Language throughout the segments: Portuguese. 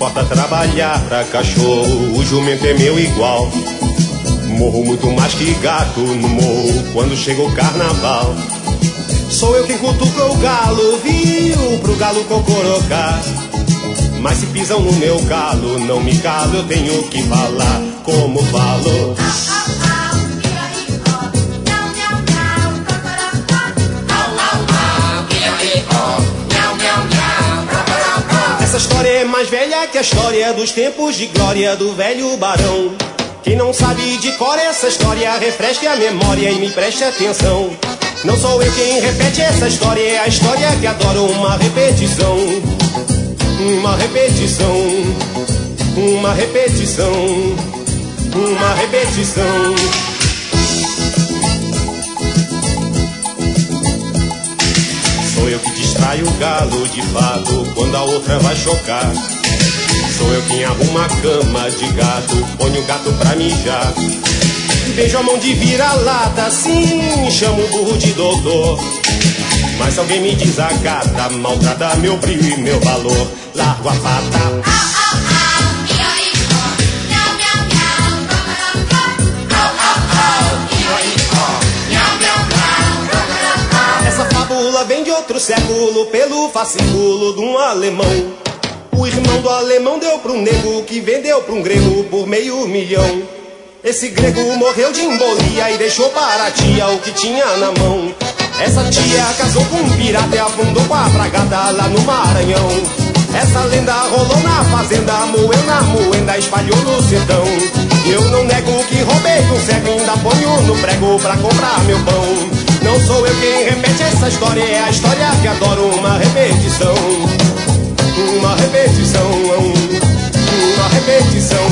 importa trabalhar pra cachorro, o jumento é meu igual. Morro muito mais que gato no morro quando chega o carnaval. Sou eu quem cutuca o galo, viu, pro galo cocorocar. Mas se pisam no meu calo, não me calo, eu tenho que falar como falo. Essa história é mais velha que a história dos tempos de glória do velho barão. Quem não sabe de cor essa história, refresque a memória e me preste atenção. Não sou eu quem repete essa história, é a história que adora uma repetição. Uma repetição, uma repetição, uma repetição. Sou eu que distraio o galo de fato quando a outra vai chocar. Sou eu quem arruma a cama de gato, ponho o gato pra mijar. Beijo a mão de vira-lata, sim, chamo o burro de doutor. Mas se alguém me desacata, maltrata meu brilho e meu valor, largo a pata. Essa fábula vem de outro século, pelo fascículo de um alemão. O irmão do alemão deu pro nego, que vendeu pro um grego por $500 mil. Esse grego morreu de embolia e deixou para a tia o que tinha na mão. Essa tia casou com um pirata e afundou com a bragada lá no Maranhão. Essa lenda rolou na fazenda, moeu na moenda, espalhou no sertão. Eu não nego que roubei um cego, ainda ponho no prego pra comprar meu pão. Não sou eu quem repete essa história, é a história que adoro uma repetição. Uma repetição, uma repetição.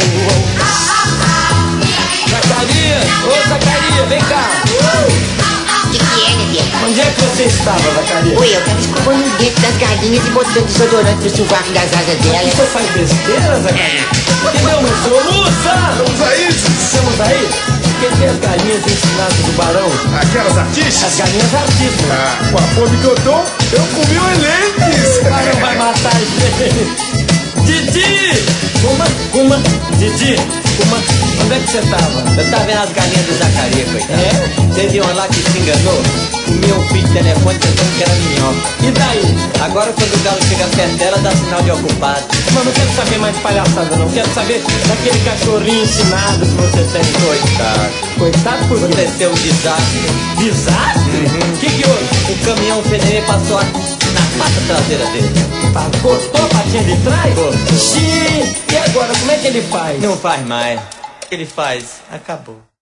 Zacarias, ô Zacarias, vem cá. O que é, bebê? Onde é que você estava, Zacarias? Oi, eu tava escovando o dente das galinhas e botando desodorante no sovaco das asas delas. Você faz besteira, Zacarias? Entendeu, moço? Moça! Vamos aí, Estamos aí? Porque tem as galinhas ensinadas do barão. aquelas artistas. As galinhas artistas. Ah, com a fome que eu tô, eu comi o elenques. O barão vai matar a gente. Didi! Uma, Didi, onde é que você tava? Eu tava vendo as galinhas do Zacarias, coitado. É? Você viu uma lá que se enganou? Comeu um fio de telefone pensando que era minhoca. E daí? Agora quando o galo chega perto dela, dá sinal de ocupado. Mas não quero saber mais de palhaçada, não. Quero saber daquele cachorrinho ensinado que você tem. Coitado. Coitado por quê? Aconteceu um desastre. Desastre? O que houve? O caminhão CNE passou na pata traseira dele. Cortou a patinha de trás? Cortou. Xiii! E agora, como é que ele faz? Não faz mais. O que ele faz? Acabou.